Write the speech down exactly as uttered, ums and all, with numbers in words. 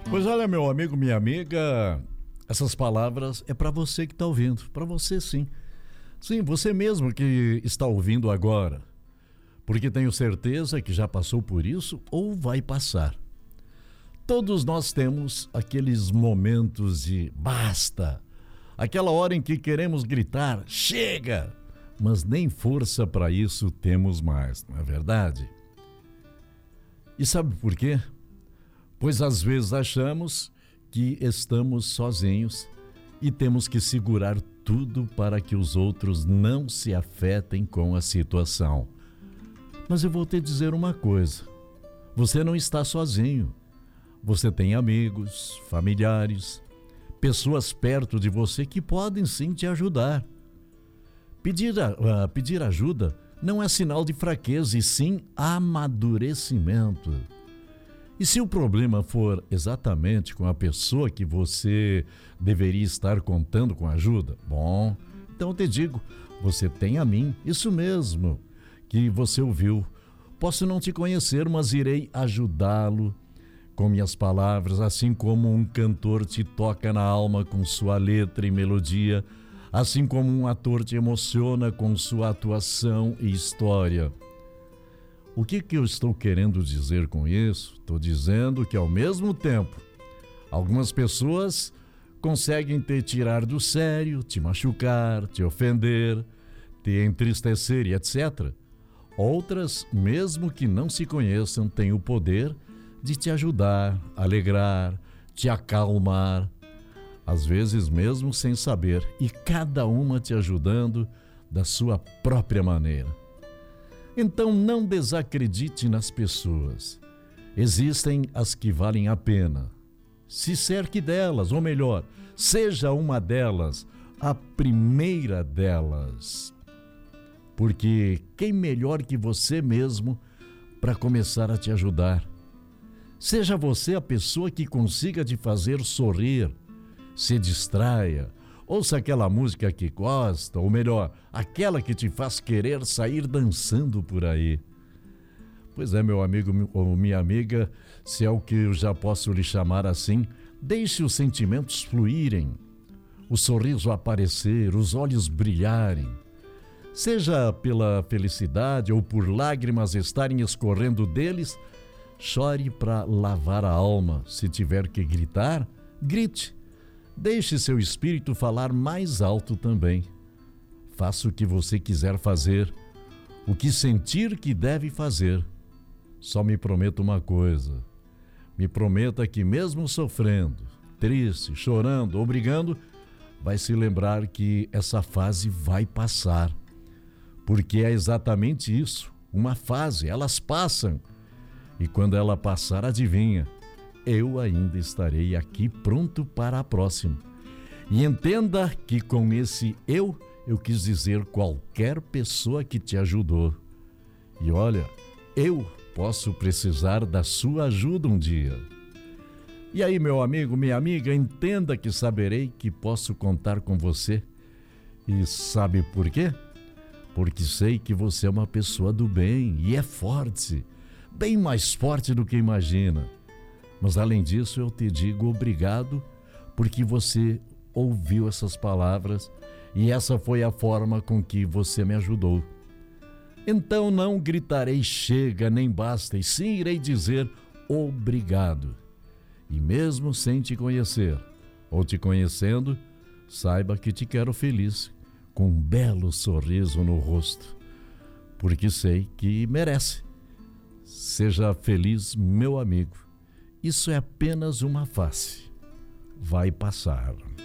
Pois olha, meu amigo, minha amiga, essas palavras é para você que está ouvindo, para você sim. Sim, você mesmo que está ouvindo agora, porque tenho certeza que já passou por isso ou vai passar. Todos nós temos aqueles momentos de basta, aquela hora em que queremos gritar, chega, mas nem força para isso temos mais, não é verdade? E sabe por quê? Pois às vezes achamos que estamos sozinhos e temos que segurar tudo para que os outros não se afetem com a situação. Mas eu vou te dizer uma coisa, você não está sozinho. Você tem amigos, familiares, pessoas perto de você que podem sim te ajudar. Pedir, uh, pedir ajuda não é sinal de fraqueza, e sim amadurecimento. E se o problema for exatamente com a pessoa que você deveria estar contando com ajuda, bom, então eu te digo, você tem a mim, isso mesmo que você ouviu. Posso não te conhecer, mas irei ajudá-lo com minhas palavras, assim como um cantor te toca na alma com sua letra e melodia, assim como um ator te emociona com sua atuação e história. O que que eu estou querendo dizer com isso? Estou dizendo que ao mesmo tempo, algumas pessoas conseguem te tirar do sério, te machucar, te ofender, te entristecer e etcétera. Outras, mesmo que não se conheçam, têm o poder de te ajudar, alegrar, te acalmar, às vezes mesmo sem saber, e cada uma te ajudando da sua própria maneira. Então não desacredite nas pessoas. Existem as que valem a pena. Se cerque delas, ou melhor, seja uma delas, a primeira delas. Porque quem melhor que você mesmo para começar a te ajudar? Seja você a pessoa que consiga te fazer sorrir, se distraia, ouça aquela música que gosta, ou melhor, aquela que te faz querer sair dançando por aí. Pois é, meu amigo ou minha amiga, se é o que eu já posso lhe chamar assim, deixe os sentimentos fluírem, o sorriso aparecer, os olhos brilharem. Seja pela felicidade ou por lágrimas estarem escorrendo deles, chore para lavar a alma. Se tiver que gritar, grite. Deixe seu espírito falar mais alto também. Faça o que você quiser fazer, o que sentir que deve fazer. Só me prometa uma coisa. Me prometa que mesmo sofrendo, triste, chorando ou brigando, vai se lembrar que essa fase vai passar. Porque é exatamente isso, uma fase, elas passam. E quando ela passar, adivinha, eu ainda estarei aqui pronto para a próxima. E entenda que com esse eu, eu quis dizer qualquer pessoa que te ajudou. E olha, eu posso precisar da sua ajuda um dia. E aí, meu amigo, minha amiga, entenda que saberei que posso contar com você. E sabe por quê? Porque sei que você é uma pessoa do bem e é forte, bem mais forte do que imagina. Mas além disso, eu te digo obrigado porque você ouviu essas palavras e essa foi a forma com que você me ajudou. Então não gritarei chega nem basta, e sim irei dizer obrigado. E mesmo sem te conhecer ou te conhecendo, saiba que te quero feliz, com um belo sorriso no rosto, porque sei que merece. Seja feliz, meu amigo. Isso é apenas uma face. Vai passar.